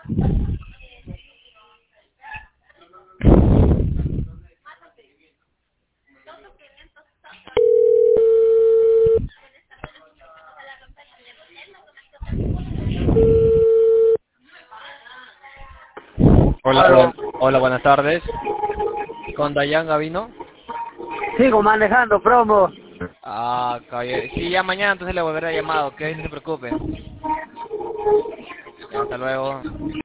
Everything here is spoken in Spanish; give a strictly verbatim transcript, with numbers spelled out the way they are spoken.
Hola, Aló. buen- hola, buenas tardes. ¿Con Dayan Gavino? Sigo manejando, promo. Ah, calle. Sí, ya mañana entonces le volveré a llamar, ¿ok? No se preocupe. Hasta luego.